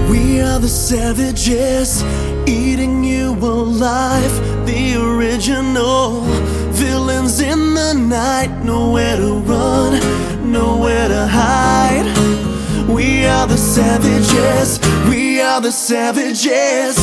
We are the savages, eating you alive. The original villains in the night. Nowhere to run, nowhere to hide. We are the savages, we are the savages.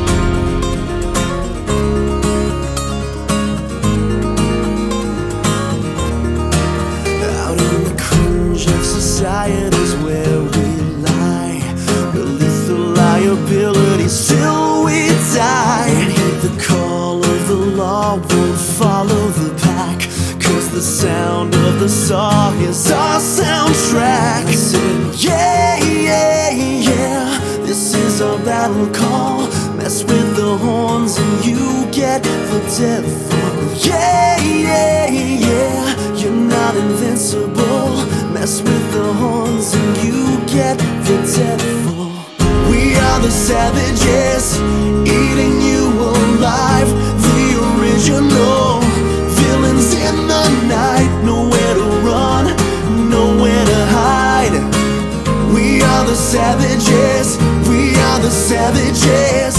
Out in the cringe of society's where we lie. We're lethal liabilities till we die. And heed the call of the law, won't follow the pack, 'cause the sound of the saw is our soundtrack. Yeah, yeah, yeah, this is our battle call. Mess with the horns and you get the devil. Yeah, yeah, yeah, you're not invincible. Mess with the horns and you get the devil. We are the savages, eating you alive. The original villains in the night. Nowhere to run, nowhere to hide. We are the savages, we are the savages.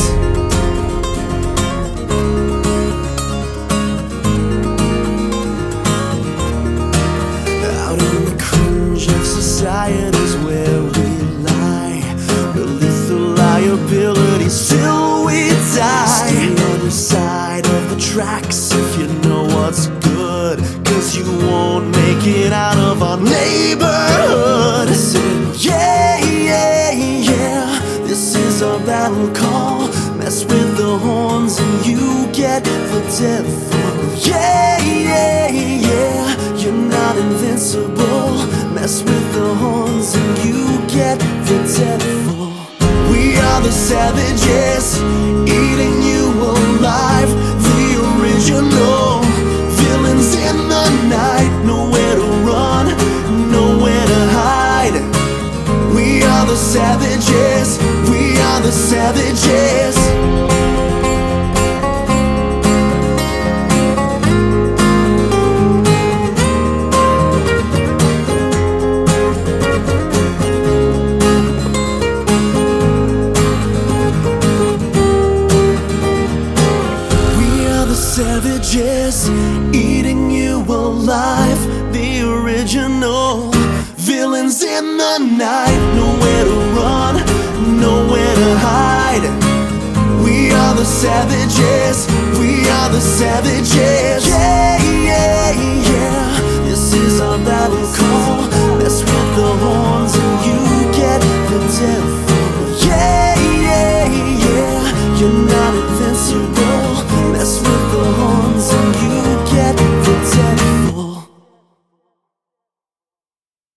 Out in the cringe of society's where we lie. We're lethal liabilities till we die. Stay on your side of the tracks if you know what's good, 'cause you won't make it out of our neighborhood. Yeah, yeah, yeah, this is our battle call. Mess with the horns and you get the devil. Yeah, yeah, yeah, you're not invincible. Mess with the horns and you get the devil. We are the savages, eating you alive. The original villains in the night. Nowhere to run, nowhere to hide. We are the savages, we are the savages.